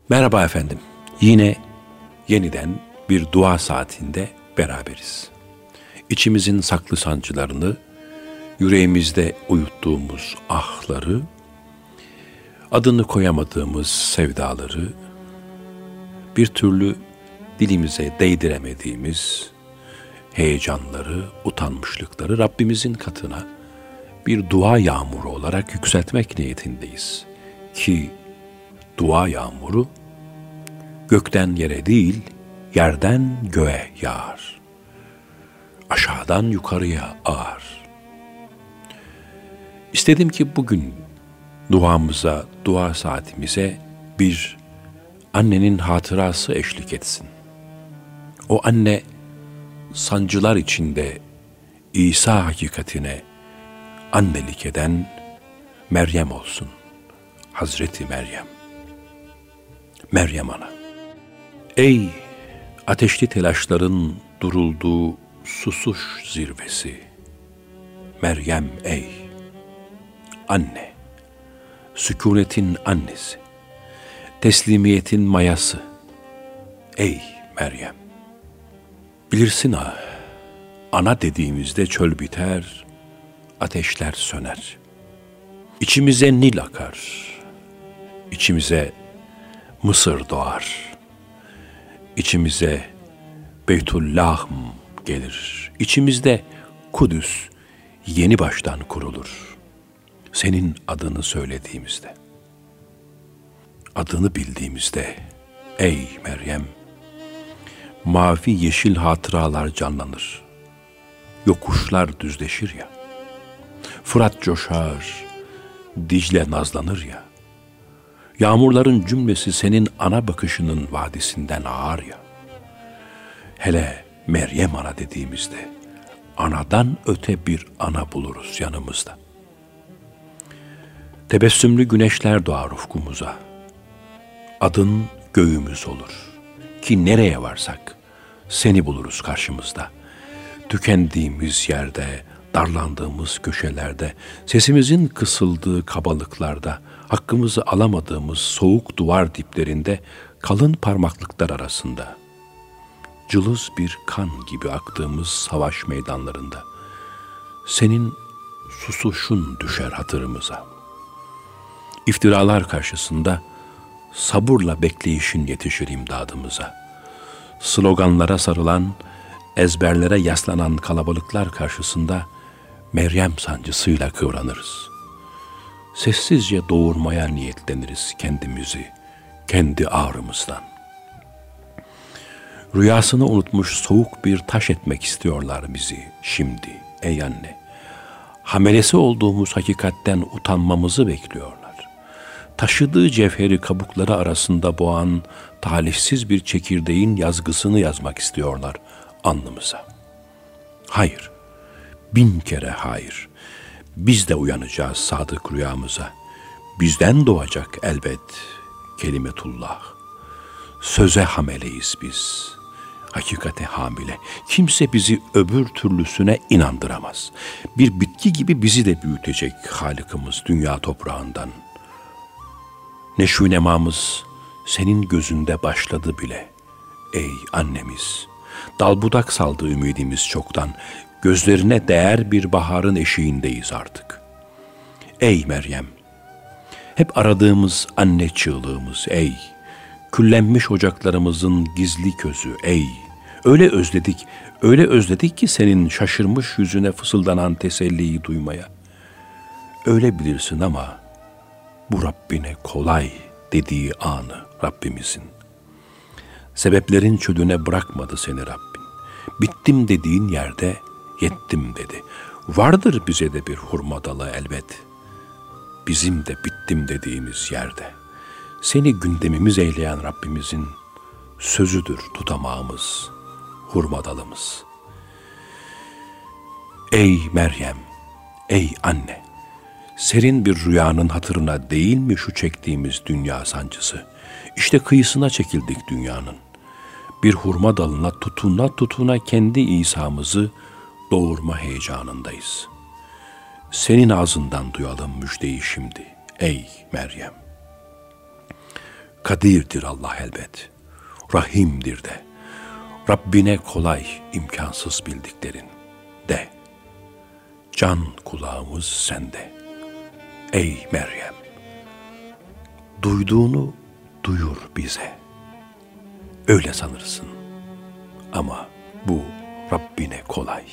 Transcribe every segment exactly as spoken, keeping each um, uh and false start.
Merhaba efendim. Yine yeniden bir dua saatinde beraberiz. İçimizin saklı sancılarını, yüreğimizde uyuttuğumuz ahları, adını koyamadığımız sevdaları, bir türlü dilimize değdiremediğimiz heyecanları, utanmışlıkları Rabbimizin katına bir dua yağmuru olarak yükseltmek niyetindeyiz. Ki dua yağmuru gökten yere değil, yerden göğe yağar. Aşağıdan yukarıya ağar. İstedim ki bugün duamıza, dua saatimize bir annenin hatırası eşlik etsin. O anne sancılar içinde İsa hakikatine annelik eden Meryem olsun. Hazreti Meryem. Meryem Ana. Ey ateşli telaşların durulduğu susuş zirvesi. Meryem ey. Anne. Sükunetin annesi. Teslimiyetin mayası. Ey Meryem. Bilirsin ha, ana dediğimizde çöl biter, ateşler söner. İçimize Nil akar, içimize Mısır doğar, içimize Beytüllahm gelir, içimizde Kudüs yeni baştan kurulur. Senin adını söylediğimizde, adını bildiğimizde, ey Meryem, mavi yeşil hatıralar canlanır. Yokuşlar düzleşir ya. Fırat coşar, Dicle nazlanır ya. Yağmurların cümlesi senin ana bakışının vadisinden ağar ya. Hele Meryem Ana dediğimizde anadan öte bir ana buluruz yanımızda. Tebessümlü güneşler doğar ufkumuza. Adın göğümüz olur. Ki nereye varsak seni buluruz karşımızda. Tükendiğimiz yerde, darlandığımız köşelerde, sesimizin kısıldığı kabalıklarda, hakkımızı alamadığımız soğuk duvar diplerinde, kalın parmaklıklar arasında, cılız bir kan gibi aktığımız savaş meydanlarında, senin susuşun düşer hatırımıza. İftiralar karşısında, sabırla bekleyişin yetişir imdadımıza. Sloganlara sarılan, ezberlere yaslanan kalabalıklar karşısında Meryem sancısıyla kıvranırız. Sessizce doğurmaya niyetleniriz kendimizi, kendi ağrımızdan. Rüyasını unutmuş soğuk bir taş etmek istiyorlar bizi şimdi ey anne. Hamelesi olduğumuz hakikatten utanmamızı bekliyorlar. Taşıdığı cevheri kabukları arasında boğan talihsiz bir çekirdeğin yazgısını yazmak istiyorlar alnımıza. Hayır, bin kere hayır. Biz de uyanacağız sadık rüyamıza. Bizden doğacak elbet kelimetullah. Söze hameleyiz biz, hakikate hamile. Kimse bizi öbür türlüsüne inandıramaz. Bir bitki gibi bizi de büyütecek Halık'ımız dünya toprağından. Neşünemamız senin gözünde başladı bile ey annemiz. Dal budak saldı ümidimiz çoktan. Gözlerine değer bir baharın eşiğindeyiz artık. Ey Meryem, hep aradığımız anne çığlığımız ey. Küllenmiş ocaklarımızın gizli közü ey. Öyle özledik, öyle özledik ki senin şaşırmış yüzüne fısıldanan teselliyi duymaya. Öyle bilirsin ama bu Rabbine kolay dediği anı Rabbimizin. Sebeplerin çölüne bırakmadı seni Rabbin. Bittim dediğin yerde yettim dedi. Vardır bize de bir hurma dalı elbet. Bizim de bittim dediğimiz yerde. Seni gündemimiz eyleyen Rabbimizin sözüdür tutamağımız, hurma dalımız. Ey Meryem, ey anne, serin bir rüyanın hatırına değil mi şu çektiğimiz dünya sancısı? İşte kıyısına çekildik dünyanın. Bir hurma dalına tutuna tutuna kendi İsa'mızı doğurma heyecanındayız. Senin ağzından duyalım müjdeyi şimdi ey Meryem. Kadirdir Allah elbet, Rahim'dir de. Rabbine kolay, imkansız bildiklerin de. Can kulağımız sende. Ey Meryem, duyduğunu duyur bize. Öyle sanırsın ama bu Rabbine kolay.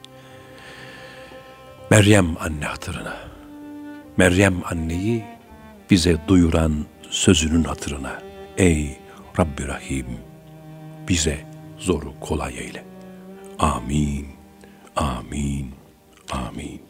Meryem anne hatırına, Meryem anneyi bize duyuran sözünün hatırına. Ey Rabbi Rahim, bize zoru kolay eyle. Amin, amin, amin.